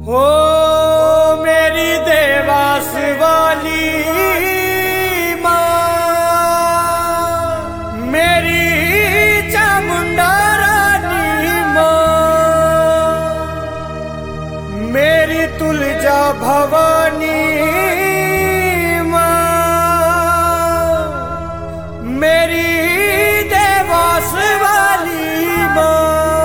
हो मेरी देवास वाली माँ, मेरी चामुंडा रानी माँ, मेरी तुलजा भवानी माँ, मेरी देवास वाली माँ।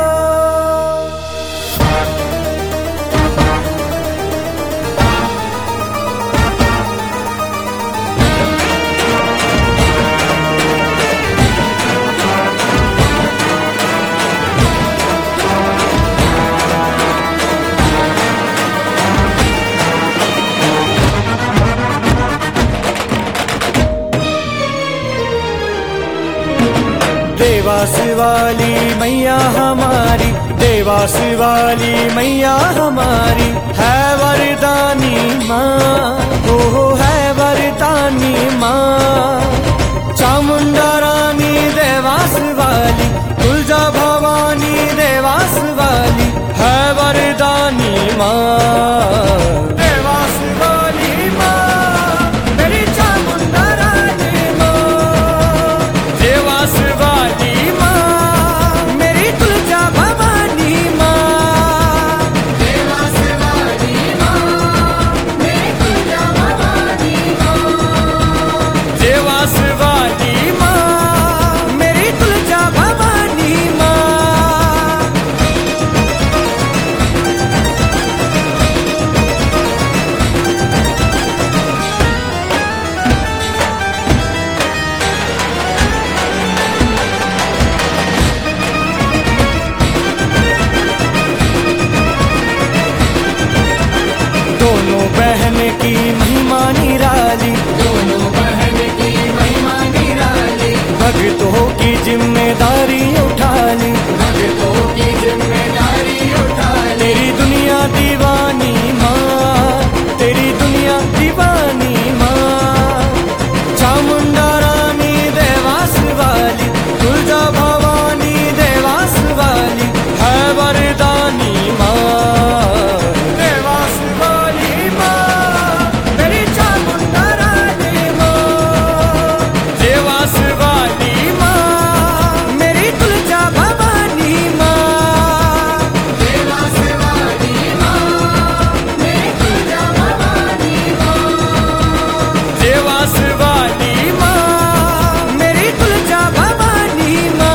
देवास वाली मैया हमारी, देवास वाली मैया हमारी है वरदानी माँ, हो है वरदानी माँ। चामुंडा रानी देवास वाली, तुलजा भवानी देवास वाली है वरदानी माँ। देवास वाली माँ, मेरी चामुंडा रानी माँ, देवास वाली माँ, मेरी तुलजा भवानी माँ, देवास वाली माँ, मेरी तुलजा भवानी माँ, देवास वाली माँ, मेरी तुलजा भवानी माँ। दोनों बहन की महिमा निराली, दोनों बहन की महिमा निराली, भक्तों की जिम्मेदारी उठा ली, भक्तों की जिम्मेदारी उठा ली। तेरी दुनिया दीवानी माँ, तेरी दुनिया दीवानी माँ। चामुंडा रानी देवास वाली, तुलजा भवानी देवास वाली है वरदानी माँ। देवास वाली माँ, मेरी चामुंडा रानी माँ, देवास वाली माँ, मेरी तुलजा भवानी माँ, देवास वाली माँ, मेरी तुलजा भवानी माँ, देवास वाली माँ, मेरी तुलजा भवानी माँ।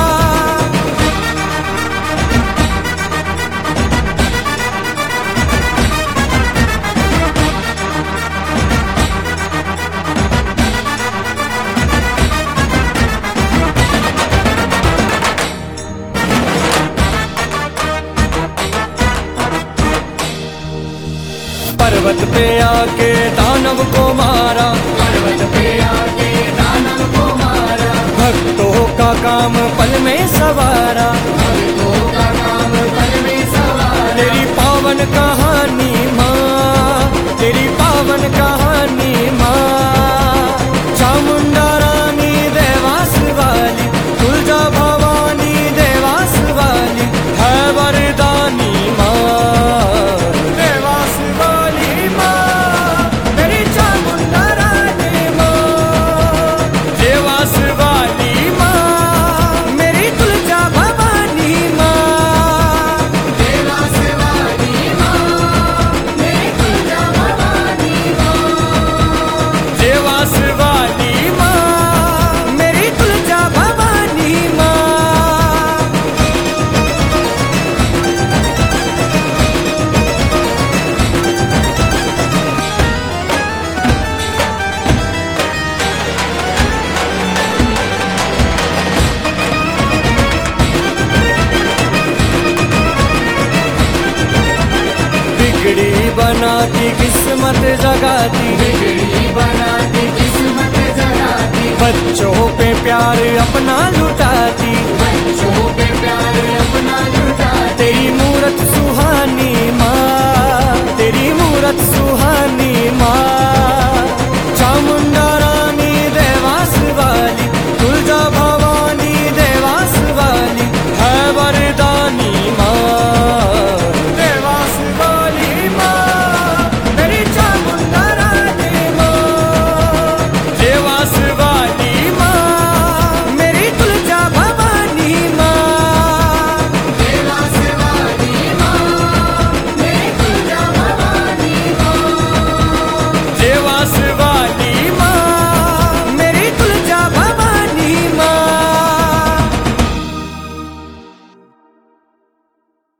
पर्वत पे आके दानव को मारा, पर्वत पे आके दानव को मारा, भक्तों का काम पल में सवारा, भक्तों का काम पल में सवारा। तेरी पावन कहानी माँ, तेरी पावन कहानी माँ। चामुंडा रानी देवास वाली, तुलजा भवानी देवास वाली है वरदानी माँ। देवास वाली माँ, मेरी चामुंडा रानी माँ, देवास वाली माँ, मेरी तुलजा भवानी माँ, देवास वाली माँ, मेरी तुलजा भवानी माँ, देवास वाली माँ, मेरी तुलजा भवानी माँ। बिगड़ी बनाती किस्मत जगाती, बिगड़ी बनाती किस्मत जगाती, बच्चों पे प्यार अपना लुटाती, बच्चों पे प्यार अपना लुटाती। तेरी मूरत सुहा